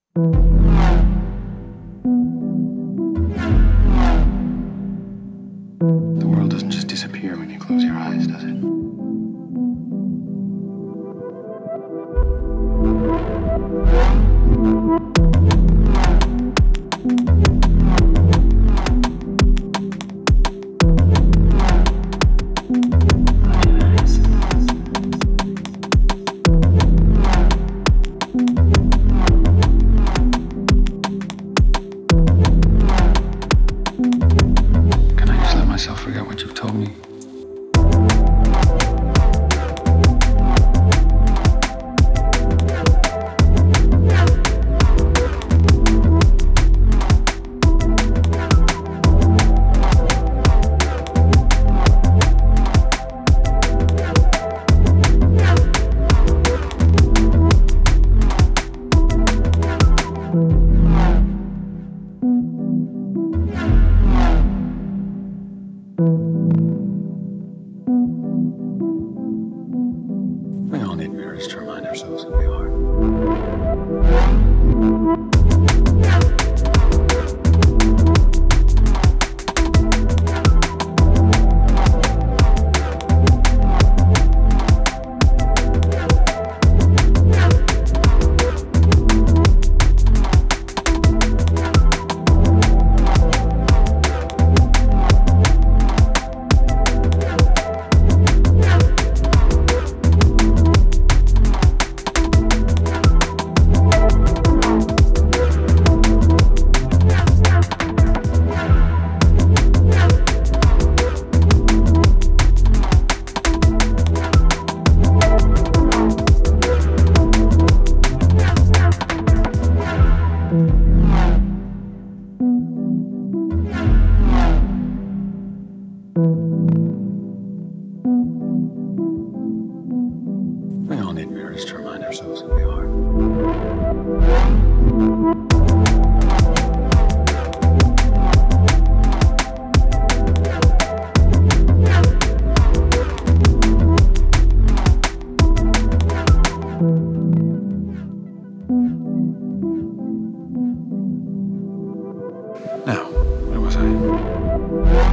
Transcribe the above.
The world doesn't just disappear when you close your eyes, does it? Can I just let myself forget what you've told me? We all need mirrors to remind ourselves who we are. We all need mirrors to remind ourselves who we are. Now, where was I?